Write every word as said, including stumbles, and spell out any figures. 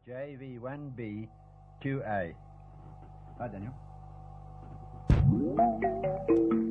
J V one B Q A. Hi, Daniel.